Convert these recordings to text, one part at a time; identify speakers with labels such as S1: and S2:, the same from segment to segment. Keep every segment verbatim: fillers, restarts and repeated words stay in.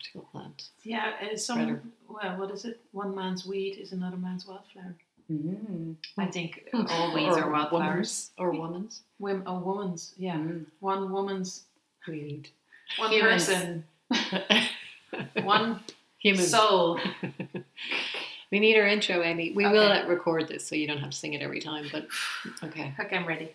S1: practical plant.
S2: Yeah, uh, some,
S1: Spreader.
S2: well, what is it? One man's weed is another man's wildflower.
S3: Mm.
S2: I think all weeds
S1: or
S2: are wildflowers.
S1: Woman's, or woman's.
S2: Wom- a woman's, yeah.
S3: Mm.
S2: One woman's,
S1: Weed.
S2: one
S3: Humans.
S2: person, one
S1: Human.
S2: soul.
S1: We need our intro, Amy. We
S2: Okay.
S1: will uh, record this so you don't have to sing it every time, but okay.
S2: Okay, I'm ready.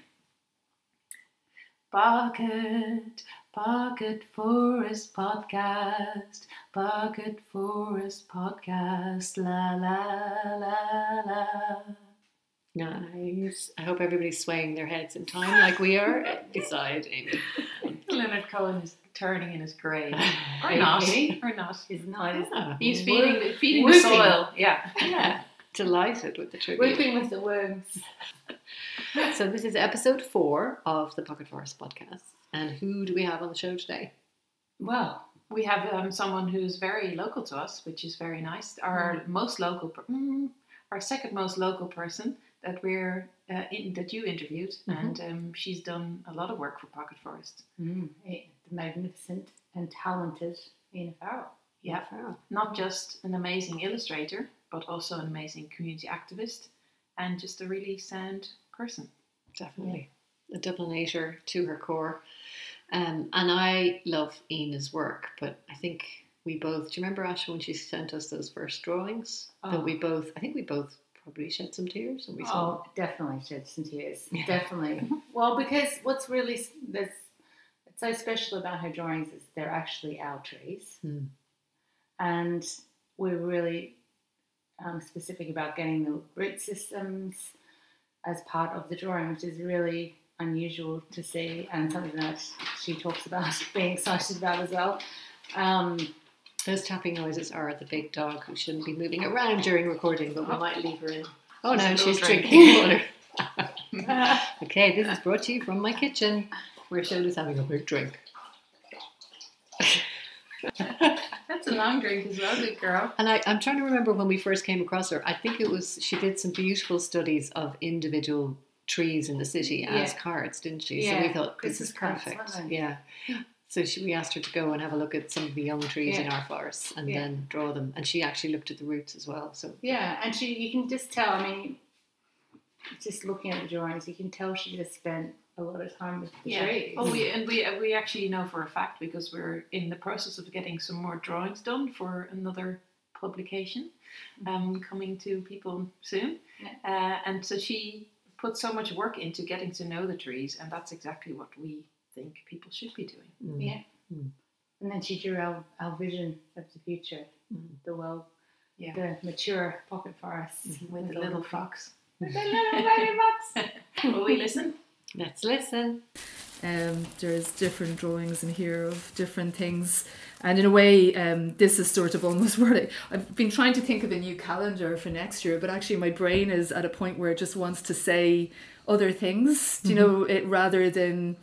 S2: Pocket, Pocket Forest Podcast, Pocket Forest Podcast, la la la la.
S1: Nice. I hope everybody's swaying their heads in time like we are beside Amy.
S2: Leonard Cohen is turning in his grave. Or
S1: Are you
S2: not.
S1: kidding?
S2: Or not.
S3: He's not.
S1: Ah,
S2: He's feeding, feeding the
S3: Whooping.
S2: soil. Yeah.
S1: yeah. Delighted with the tribute.
S3: Whipping with the worms.
S1: So this is episode four of the Pocket Forest podcast. And who do we have on the show today?
S2: Well, we have um, someone who's very local to us, which is very nice. Our
S1: Mm.
S2: most local, per- mm, our second most local person that we're uh, in, that you interviewed,
S1: Mhm.
S2: and um, she's done a lot of work for Pocket Forest.
S3: Mm. The magnificent and talented Ina Farrell.
S2: Yeah,
S1: Farrell.
S2: not just an amazing illustrator, but also an amazing community activist, and just a really sound person.
S1: Definitely. A Dublinator to her core. Um, and I love Ina's work, but I think we both, do you remember, Asha, when she sent us those first drawings?
S2: Oh.
S1: That we both, I think we both probably shed some tears when we saw
S3: Oh, definitely shed some tears.
S1: Yeah.
S3: Definitely. Well, because what's really s- that's it's so special about her drawings is they're actually our trees,
S1: Hmm.
S3: and we're really um, specific about getting the root systems as part of the drawing, which is really unusual to see, and something that she talks about being excited about as well. Um,
S1: Those tapping noises are the big dog who shouldn't be moving around during recording, but we might leave her in. Oh no,
S2: She's a
S1: she's
S2: little
S1: drinking water. Okay, this is brought to you from my kitchen, where Shola's having a big drink.
S2: That's a long drink as well, good girl.
S1: And I, I'm trying to remember when we first came across her. I think it was, she did some beautiful studies of individual trees in the city as
S3: Yeah.
S1: cards, didn't she?
S3: Yeah,
S1: So we thought, this
S3: Christmas
S1: is
S3: cards,
S1: perfect.
S3: weren't they?
S1: Yeah. So she, we asked her to go and have a look at some of the young trees in
S3: Yeah.
S1: our forests and
S3: Yeah.
S1: then draw them. And she actually looked at the roots as well. So
S3: Yeah, and she you can just tell, I mean, just looking at the drawings, you can tell she just spent a lot of time with the
S2: Yeah.
S3: trees.
S2: Oh, we and we we actually know for a fact, because we're in the process of getting some more drawings done for another publication, um, coming to people soon.
S3: Yeah.
S2: Uh, and so she put so much work into getting to know the trees, and that's exactly what we think people should be doing.
S1: mm.
S3: Yeah.
S1: Mm.
S3: And then she drew our, our vision of the future,
S1: Mm.
S3: the well,
S2: Yeah.
S3: the mature pocket forests
S2: With the
S3: all
S2: little
S3: the-
S2: fox.
S3: With the little baby box.
S2: Will we listen?
S1: Let's listen.
S4: Um, there's different drawings in here of different things, and in a way, um, this is sort of almost what I, I've been trying to think of a new calendar for next year, but actually my brain is at a point where it just wants to say other things, do you know, it rather than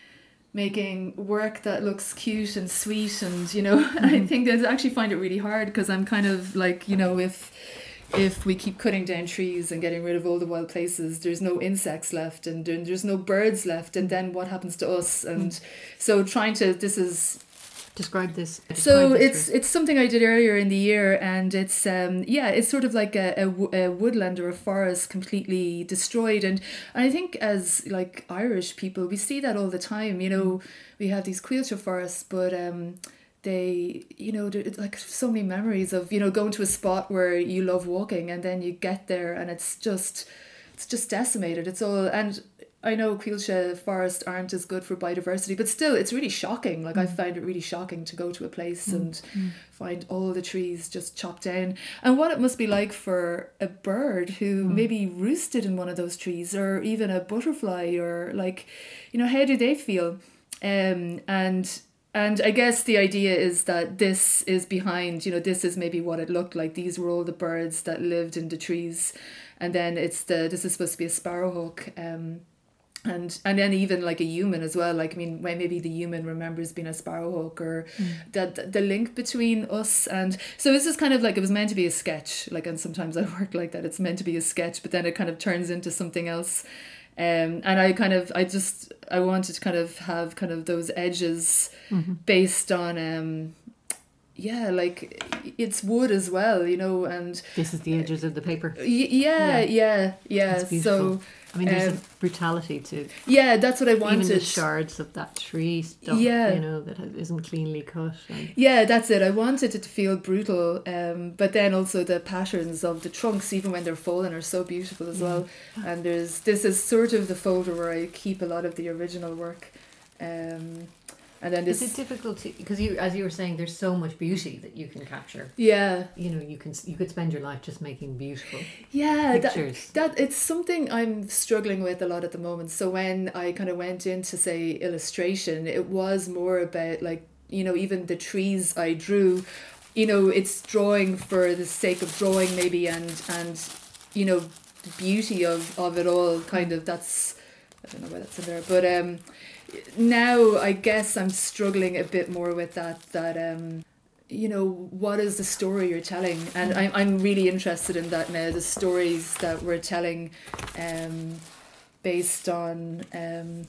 S4: making work that looks cute and sweet, and you know, I think I actually find it really hard because I'm kind of like, you know, if if we keep cutting down trees and getting rid of all the wild places, there's no insects left, and then there's no birds left, and then what happens to us? And so trying to, this is,
S1: Describe this.
S4: so
S1: Describe this
S4: it's
S1: for-
S4: it's something I did earlier in the year, and it's um yeah it's sort of like a, a, wo- a woodland or a forest completely destroyed, and, and I think as like Irish people we see that all the time, you know, we have these quilter forests, but um they, you know, there- it's like so many memories of, you know, going to a spot where you love walking, and then you get there and it's just it's just decimated. It's all, and I know Quilcha forests aren't as good for biodiversity, but still it's really shocking. Like I find it really shocking to go to a place and find all the trees just chopped down, and what it must be like for a bird who maybe roosted in one of those trees, or even a butterfly, or like, you know, how do they feel? Um, and And I guess the idea is that this is behind, you know, this is maybe what it looked like. These were all the birds that lived in the trees. And then it's the, this is supposed to be a sparrowhawk. Um, and and then even like a human as well. Like, I mean, when maybe the human remembers being a sparrowhawk, or mm. that the link between us. And so this is kind of like, it was meant to be a sketch. Like, and sometimes I work like that. It's meant to be a sketch, but then it kind of turns into something else. Um, and I kind of, I just, I wanted to kind of have kind of those edges mm-hmm. based on, um, yeah, like it's wood as well, you know, and
S1: This is the edges of the paper.
S4: y- yeah, yeah, yeah.
S1: It's beautiful.
S4: So
S1: I mean, there's
S4: um,
S1: a brutality to
S4: yeah, that's what I
S1: even the
S4: wanted.
S1: shards of that tree stuff,
S4: Yeah.
S1: you know, that isn't cleanly cut. And
S4: Yeah, that's it. I wanted it to feel brutal, um, but then also the patterns of the trunks, even when they're fallen, are so beautiful as well. And there's this is sort of the folder where I keep a lot of the original work, um, and then
S1: is
S4: this.
S1: it difficult to, because you, as you were saying, there's so much beauty that you can capture.
S4: Yeah,
S1: You know, you can you could spend your life just making beautiful
S4: yeah. That,
S1: pictures.
S4: that it's something I'm struggling with a lot at the moment. So when I kind of went into say illustration, it was more about like, you know, even the trees I drew, you know, it's drawing for the sake of drawing maybe, and and you know, the beauty of of it all kind of, that's, I don't know why that's in there, but um now I guess I'm struggling a bit more with that that um you know, what is the story you're telling? And I'm I'm really interested in that now, the stories that we're telling, um based on um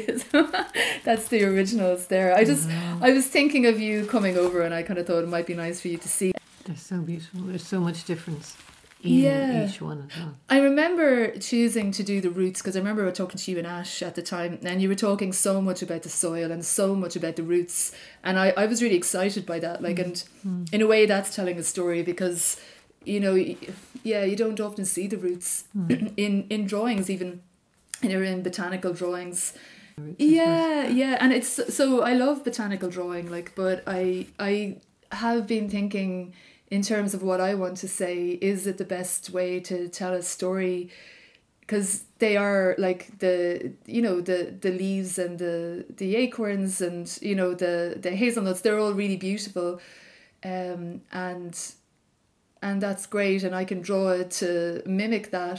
S4: that's the originals there. I just I was thinking of you coming over, and I kind of thought it might be nice for you to see.
S1: They're so beautiful. There's so much difference in
S4: Yeah.
S1: each one as well.
S4: I remember choosing to do the roots because I remember talking to you and Ash at the time, and you were talking so much about the soil and so much about the roots, and I, I was really excited by that. Like, and in a way, that's telling a story because, you know, y- yeah, you don't often see the roots in in drawings, even in in botanical drawings.
S1: Roots as well.
S4: Yeah, yeah, and it's so I love botanical drawing, like, but I I have been thinking in terms of what I want to say. Is it the best way to tell a story? Because they are like the, you know, the the leaves and the the acorns and, you know, the the hazelnuts, they're all really beautiful, um and and that's great, and I can draw it to mimic that,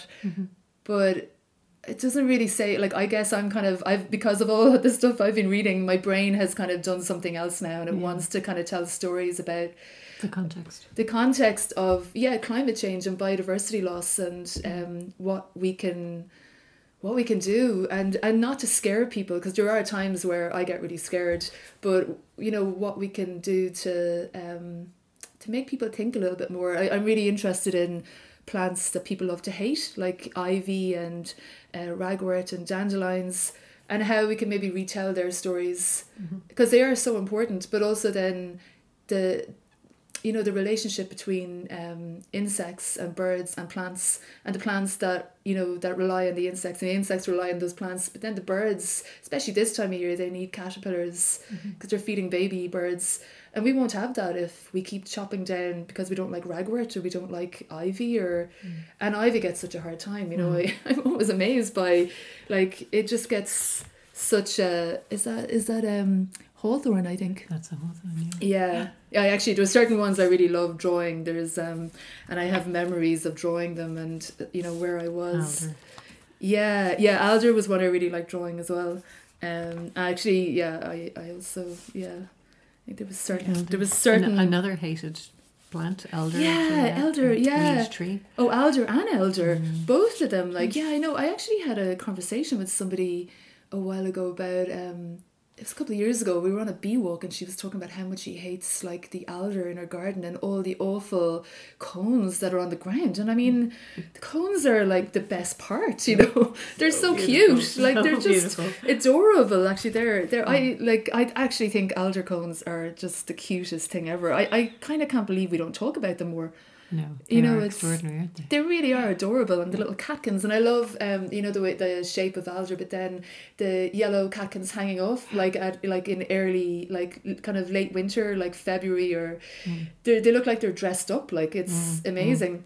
S4: but it doesn't really say, like, I guess I'm kind of, I've, because of all the stuff I've been reading, my brain has kind of done something else now, and it
S1: Yeah.
S4: wants to kind of tell stories about
S1: The context.
S4: the context of, yeah, climate change and biodiversity loss, and um what we can what we can do, and and not to scare people, because there are times where I get really scared, but you know what we can do to um to make people think a little bit more. I, I'm really interested in plants that people love to hate, like ivy and uh, ragwort and dandelions, and how we can maybe retell their stories, because they are so important. But also then the, you know, the relationship between um, insects and birds and plants, and the plants that, you know, that rely on the insects, and the insects rely on those plants. But then the birds, especially this time of year, they need caterpillars because they're feeding baby birds. And we won't have that if we keep chopping down because we don't like ragwort or we don't like ivy, or and ivy gets such a hard time, you know. I, I'm always amazed by, like, it just gets such a, is that is that um hawthorn, I think.
S1: That's a whole thing, yeah.
S4: Yeah. Yeah, I actually, there were certain ones I really love drawing. There's um and I have memories of drawing them, and you know where I was.
S1: Alder.
S4: Yeah, yeah, alder was one I really liked drawing as well. Um actually, yeah, I, I also, yeah, I think there was certain
S1: Elder.
S4: there was certain
S1: An- another hated plant, elder.
S4: Yeah,
S1: actually,
S4: elder,
S1: a
S4: yeah.
S1: Lead tree.
S4: Oh, alder and elder,
S1: Mm.
S4: both of them. Like, yeah, I know. I actually had a conversation with somebody a while ago about um it was a couple of years ago. We were on a bee walk, and she was talking about how much she hates, like, the alder in her garden and all the awful cones that are on the ground. And I mean, the cones are like the best part, you know. They're so,
S1: beautiful.
S4: cute, like
S1: So
S4: they're just
S1: beautiful.
S4: adorable. Actually, they're they're I like I actually think alder cones are just the cutest thing ever. I I kind of can't believe we don't talk about them more.
S1: No,
S4: You
S1: they
S4: know,
S1: are
S4: it's-
S1: extraordinary, aren't they?
S4: They really are adorable, and the little catkins, and I love um you know the way the shape of alder, but then the yellow catkins hanging off, like at like in early, like l- kind of late winter, like February, or they they look like they're dressed up, like it's
S1: Mm,
S4: amazing.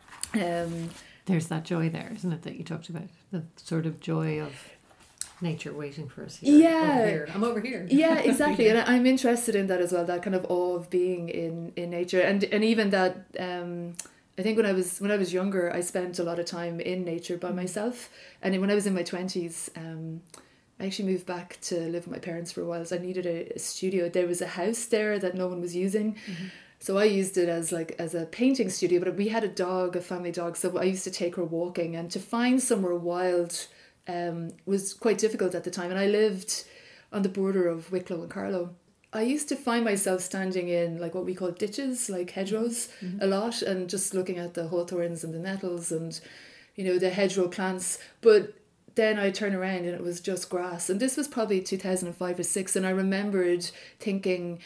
S4: Um
S1: There's that joy there, isn't it, that you talked about? The sort of joy of nature waiting for us here.
S4: Yeah.
S1: Over here. I'm over here.
S4: yeah, exactly, and I- I'm interested in that as well. That kind of awe of being in in nature, and and even that. Um, I think when I was when I was younger, I spent a lot of time in nature by myself, and then when I was in my twenties, um, I actually moved back to live with my parents for a while. So I needed a, a studio. There was a house there that no one was using. So I used it as like as a painting studio, but we had a dog, a family dog, so I used to take her walking, and to find somewhere wild um, was quite difficult at the time. And I lived on the border of Wicklow and Carlow. I used to find myself standing in like what we call ditches, like hedgerows, mm-hmm. a lot, and just looking at the hawthorns and the nettles and, you know, the hedgerow plants. But then I turn around and it was just grass. And this was probably two thousand five or six. And I remembered thinking,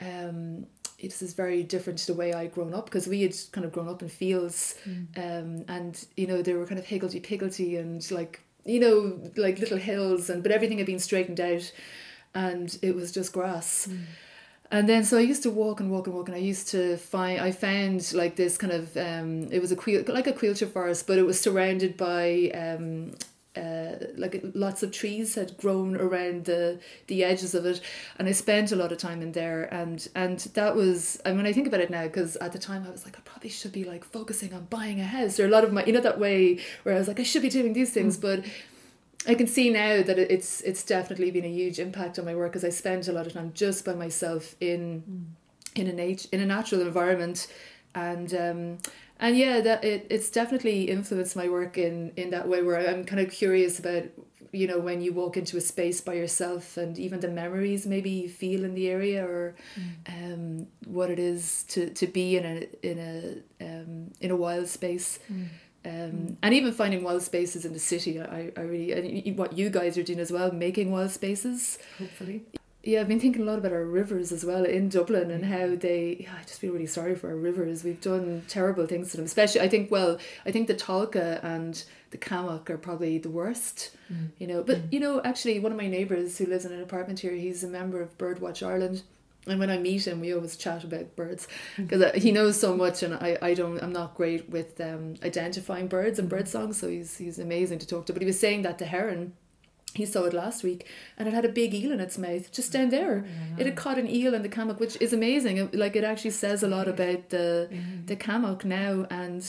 S4: um, this is very different to the way I'd grown up, because we had kind of grown up in fields, mm. um, and, you know, they were kind of higgledy-piggledy and like, you know, like little hills, and but everything had been straightened out and it was just grass. Mm. And then so I used to walk and walk and walk, and I used to find, I found like this kind of, um, it was a quail, like a quilcher forest, but it was surrounded by um, uh, like lots of trees had grown around the the edges of it, and I spent a lot of time in there, and and that was, I mean, I think about it now, because at the time I was like, I probably should be like focusing on buying a house, or a lot of my, you know, that way where I was like, I should be doing these things, mm. but I can see now that it's it's definitely been a huge impact on my work, because I spent a lot of time just by myself in mm. in a nat- in a natural environment, and um and yeah, that it it's definitely influenced my work in in that way, where I'm kind of curious about, you know, when you walk into a space by yourself, and even the memories maybe you feel in the area, or mm. um what it is to to be in a in a um in a wild space. Mm. Um, mm. And even finding wild spaces in the city, I, I really, and what you guys are doing as well, making wild spaces.
S1: Hopefully.
S4: Yeah, I've been thinking a lot about our rivers as well in Dublin, and how they, yeah, I just feel really sorry for our rivers. We've done terrible things to them, especially, I think, well, I think the Tolka and the Cammock are probably the worst, mm. you know. But, mm. you know, actually, one of my neighbours who lives in an apartment here, he's a member of Birdwatch Ireland. And when I meet him, we always chat about birds, because he knows so much, and I, I don't, I'm not great with um, identifying birds and bird songs, so he's he's amazing to talk to. But he was saying that the heron, he saw it last week, and it had a big eel in its mouth just down there. Yeah. It had caught an eel in the Cammock, which is amazing. It, like, it actually says a lot about the yeah. the Cammock now. And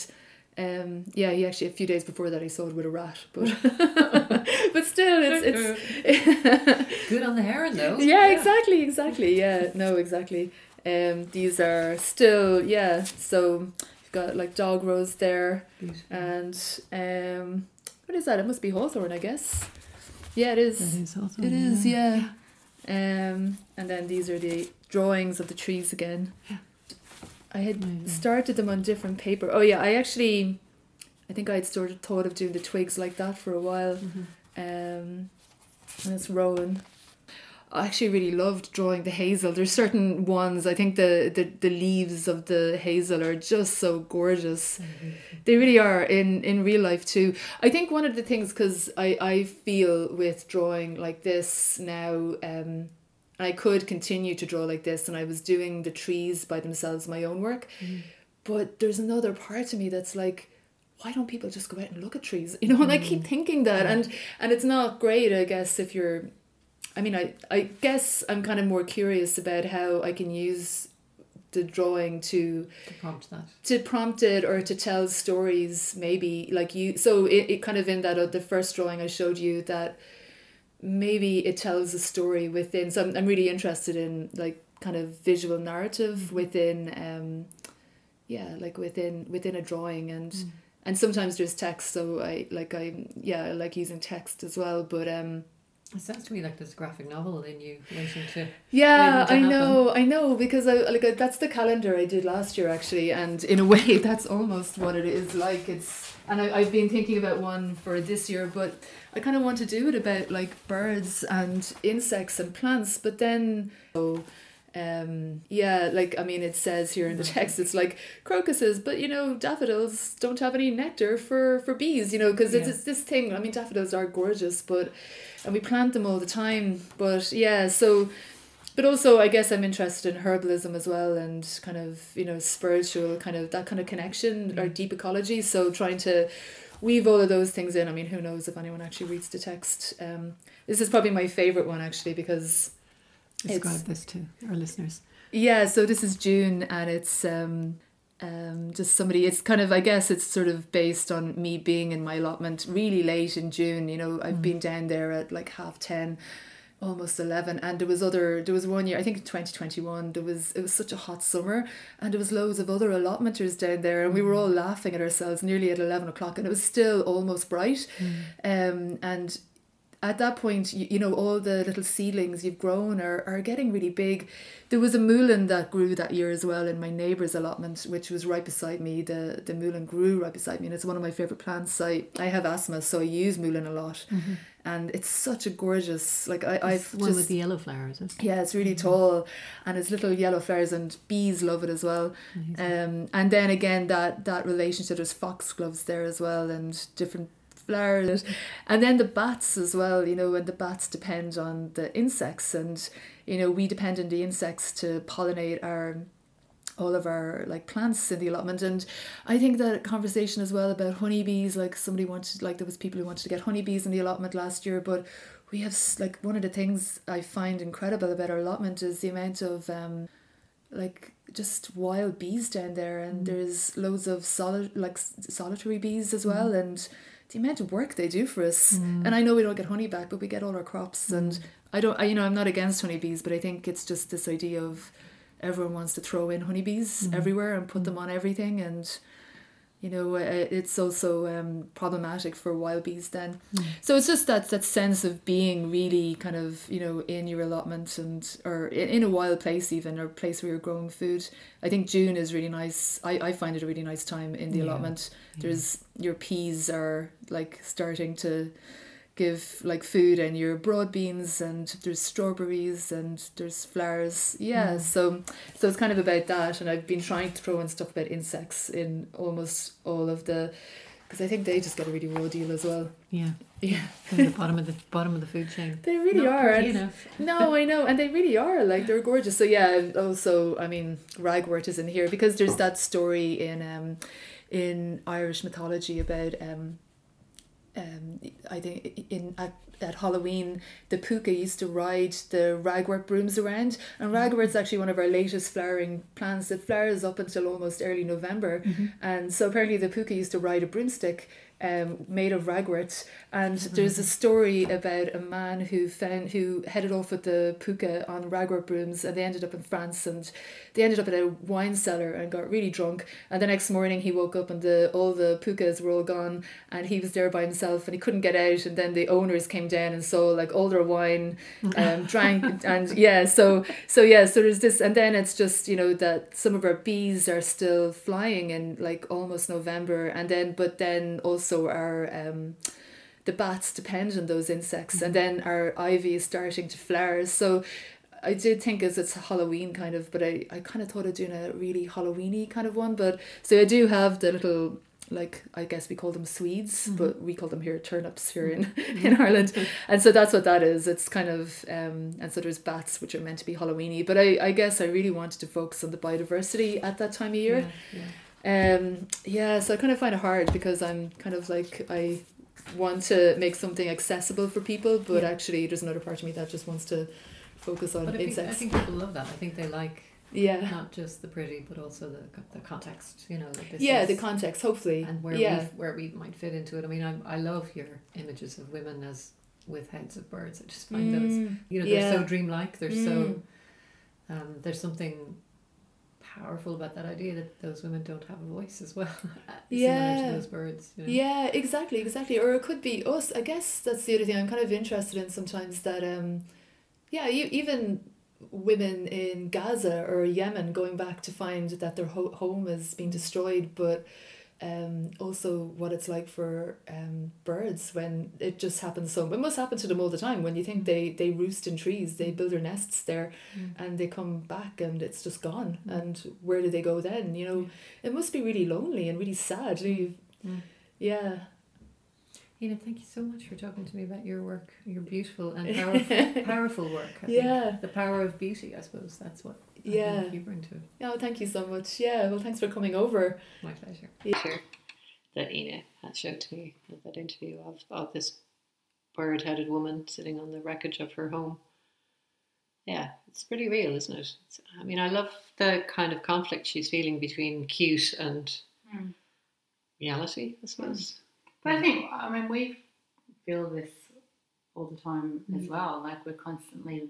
S4: um, yeah, he actually, a few days before that, he saw it with a rat, but but still, it's it's
S1: good on the heron though.
S4: Yeah, yeah, exactly, exactly. Yeah, no, exactly. Um, these are still, yeah. So you've got like dog rose there, beautiful. And um, what is that? It must be hawthorn, I guess. Yeah, it is.
S1: That is hawthorn.
S4: It is, yeah. yeah. Um, and then these are the drawings of the trees again.
S1: Yeah.
S4: I had Amazing. started them on different paper. Oh yeah, I actually, I think I had sort of thought of doing the twigs like that for a while. Mm-hmm. Um, and it's Rowan. I actually really loved drawing the hazel. There's certain ones, I think the, the, the leaves of the hazel are just so gorgeous. Mm-hmm. They really are in, in real life too. I think one of the things, because I, I feel with drawing like this now, um, I could continue to draw like this, and I was doing the trees by themselves, my own work. Mm. But there's another part of me that's like, why don't people just go out and look at trees? You know, mm. and I keep thinking that. Yeah. And and it's not great, I guess, if you're, I mean, I, I guess I'm kind of more curious about how I can use the drawing to
S1: to prompt that,
S4: to prompt it, or to tell stories, maybe like you. So it, it kind of in that, uh, the first drawing I showed you, that maybe it tells a story within, so I'm, I'm really interested in like kind of visual narrative mm-hmm. within um yeah like within within a drawing, and mm. and sometimes there's text, so I like I yeah I like using text as well, but um
S1: it sounds to me like there's a graphic novel in you waiting to
S4: yeah
S1: waiting to
S4: I know I know because I like that's the calendar I did last year actually, and in a way that's almost what it is like. It's and I, I've been thinking about one for this year, but I kind of want to do it about like birds and insects and plants, but then so um yeah like I mean it says here in the text it's like crocuses, but you know daffodils don't have any nectar for for bees, you know, because it's, yeah. it's this thing. I mean, daffodils are gorgeous, but and we plant them all the time, but yeah so but also I guess I'm interested in herbalism as well, and kind of, you know, spiritual kind of that kind of connection, or deep ecology, so trying to weave all of those things in. I mean, who knows if anyone actually reads the text. Um, this is probably my favourite one actually, because
S1: describe this to our listeners.
S4: Yeah, so this is June, and it's um, um, just somebody, it's kind of, I guess it's sort of based on me being in my allotment really late in June. You know, I've mm. been down there at like half ten, almost eleven, and there was other there was one year, I think in twenty twenty-one, there was it was such a hot summer, and there was loads of other allotmenters down there, and we were all laughing at ourselves nearly at eleven o'clock, and it was still almost bright. mm. um and at that point, you, you know, all the little seedlings you've grown are, are getting really big. There was a mullein that grew that year as well in my neighbour's allotment, which was right beside me. The the mullein grew right beside me, and it's one of my favourite plants. I, I have asthma, so I use mullein a lot. Mm-hmm. And it's such a gorgeous, like I, I've
S1: one
S4: just,
S1: with the yellow flowers. Is it?
S4: Yeah, it's really tall, and it's little yellow flowers, and bees love it as well. Um, and then again, that that relationship, there's foxgloves there as well, and different flowers, and then the bats as well. You know, and the bats depend on the insects, and you know we depend on the insects to pollinate our all of our like plants in the allotment. And I think that conversation as well about honeybees, like somebody wanted, like there was people who wanted to get honeybees in the allotment last year, but we have like one of the things I find incredible about our allotment is the amount of um like just wild bees down there, and mm. there's loads of solid like solitary bees as well, mm. and the amount of work they do for us. Mm. And I know we don't get honey back, but we get all our crops. Mm. And I don't I, you know I'm not against honeybees, but I think it's just this idea of everyone wants to throw in honeybees mm. everywhere and put mm. them on everything, and you know it's also um, problematic for wild bees then. Mm. So it's just that that sense of being really kind of, you know, in your allotment, and or in, in a wild place even, or a place where you're growing food. I think June is really nice. I, I find it a really nice time in the yeah. allotment. Yeah. There's your peas are like starting to give like food, and your broad beans, and there's strawberries, and there's flowers. Yeah, mm. so so it's kind of about that. And I've been trying to throw in stuff about insects in almost all of the, because I think they just get a really raw deal as well.
S1: Yeah,
S4: yeah.
S1: They're the bottom of the bottom of the food chain.
S4: They really
S1: Not
S4: are.
S1: pretty
S4: And
S1: enough.
S4: no, I know, and they really are. Like they're gorgeous. So yeah, and also I mean, ragwort is in here because there's that story in um in Irish mythology about um. Um, I think in at, at Halloween the puka used to ride the ragwort brooms around, and ragwort's actually one of our latest flowering plants. It flowers up until almost early November, mm-hmm. and so apparently the puka used to ride a broomstick um, made of ragwort. And mm-hmm. there's a story about a man who found who headed off with the puka on ragwort brooms, and they ended up in France, and they ended up at a wine cellar and got really drunk. And the next morning he woke up and the all the pukas were all gone, and he was there by himself and he couldn't get out. And then the owners came down and saw like all their wine, um, drank, and yeah, so so yeah, so there's this, and then it's just, you know, that some of our bees are still flying in like almost November, and then but then also our um. the bats depend on those insects, mm-hmm. and then our ivy is starting to flower. So I did think as it's Halloween kind of, but I, I kind of thought of doing a really Halloweeny kind of one. But so I do have the little, like, I guess we call them Swedes, mm-hmm. but we call them here turnips here in, mm-hmm. in Ireland. And so that's what that is. It's kind of, um, and so there's bats, which are meant to be Halloweeny. But I, I guess I really wanted to focus on the biodiversity at that time of year.
S1: Yeah, yeah.
S4: Um, yeah, so I kind of find it hard because I'm kind of like, I want to make something accessible for people, but yeah. actually there's another part of me that just wants to focus on
S1: but I
S4: insects.
S1: Think, I think people love that. I think they like
S4: yeah
S1: not just the pretty, but also the the context. You know, like this
S4: yeah,
S1: is,
S4: the context, hopefully,
S1: and where yeah. we where we might fit into it. I mean, I I love your images of women as with heads of birds. I just find mm, those, you know, they're yeah. so dreamlike. They're mm. so um, there's something powerful about that idea that those women don't have a voice as well.
S4: Yeah,
S1: similar to those birds. You know?
S4: Yeah, exactly, exactly. Or it could be us. I guess that's the other thing I'm kind of interested in sometimes. That um, yeah, you, even women in Gaza or Yemen going back to find that their ho- home is being destroyed, but um, also what it's like for um birds when it just happens. So it must happen to them all the time. When you think they they roost in trees, they build their nests there, mm. and they come back and it's just gone. Mm. And where do they go then? You know, yeah. It must be really lonely and really sad. Mm. Yeah.
S1: Ina, thank you so much for talking to me about your work, your beautiful and powerful, powerful work. I
S4: yeah.
S1: think the power of beauty, I suppose that's what I
S4: yeah.
S1: think you bring to it.
S4: Oh, thank you so much. Yeah, well, thanks for coming over.
S1: My pleasure.
S4: Yeah.
S1: Sure. That Ina had showed to me, that interview of, of this bird-headed woman sitting on the wreckage of her home. Yeah, it's pretty real, isn't it? It's, I mean, I love the kind of conflict she's feeling between cute and mm. reality, I suppose.
S3: But I think, I mean, we feel this all the time mm. as well. Like, we're constantly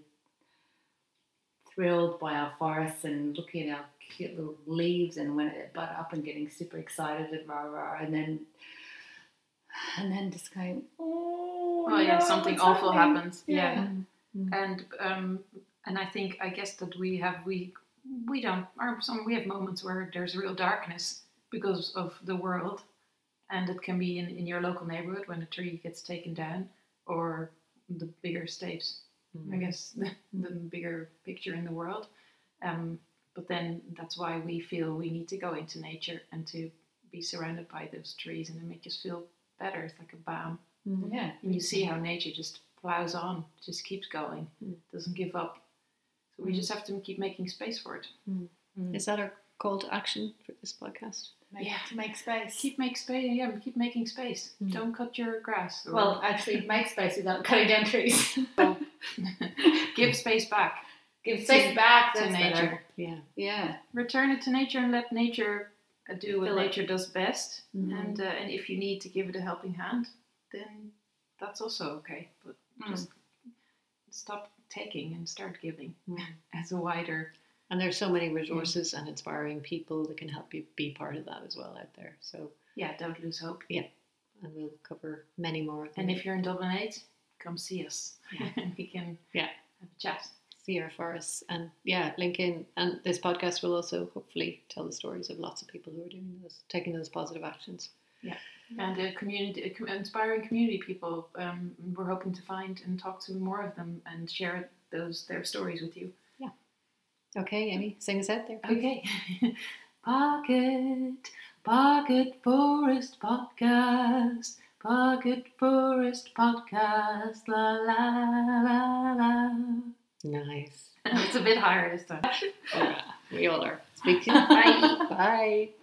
S3: thrilled by our forests and looking at our cute little leaves and when it bud up and getting super excited and rah rah, and then and then just going, oh,
S2: Oh yeah,
S3: no,
S2: something
S3: what's
S2: awful
S3: happening?
S2: happens. Yeah.
S1: Mm.
S2: And um, and I think I guess that we have we we don't or some we have moments where there's real darkness because of the world, and it can be in, in your local neighborhood when a tree gets taken down, or the bigger state, I guess the, the bigger picture in the world. Um, but then that's why we feel we need to go into nature and to be surrounded by those trees, and it makes us feel better. It's like a balm.
S3: Yeah.
S2: And you see how nature just plows on, just keeps going,
S1: Mm.
S2: doesn't give up. So we
S1: Mm.
S2: just have to keep making space for it.
S1: Is that our call to action for this podcast?
S3: Make,
S2: Yeah.
S3: to make space.
S2: Keep make space. Yeah, keep making space.
S1: Mm.
S2: Don't cut your grass. Or
S3: Well, actually, make space without cutting down trees.
S2: give space back
S3: Give space back
S2: to
S3: that's
S2: nature.
S3: better.
S1: Yeah.
S3: Yeah.
S2: Return it to nature and let nature uh, do what
S3: Fill it.
S2: nature does best.
S1: Mhm.
S2: And uh, and if you need to give it a helping hand, then that's also okay. But
S3: Mm.
S2: just stop taking and start giving
S1: Mm.
S2: as a wider.
S1: And there's so many resources and inspiring people that can help you be part of that as well out there. So,
S2: Yeah, don't lose hope.
S1: and we'll cover many more of them.
S2: And if you're in Dublin eight, come see us.
S1: Yeah.
S2: we can
S1: Yeah.
S2: have a chat.
S1: see our forests, and yeah, link in. And this podcast will also hopefully tell the stories of lots of people who are doing those, taking those positive actions.
S2: And a community, a com- inspiring community people. Um, we're hoping to find and talk to more of them and share those their stories with you.
S1: Okay, Amy, sing us out there, please.
S2: Okay. Pocket, Pocket Forest Podcast, Pocket Forest Podcast, la la la la.
S1: Nice.
S2: It's a bit higher this time.
S1: Yeah, we all are. Speak to you. Bye. Bye.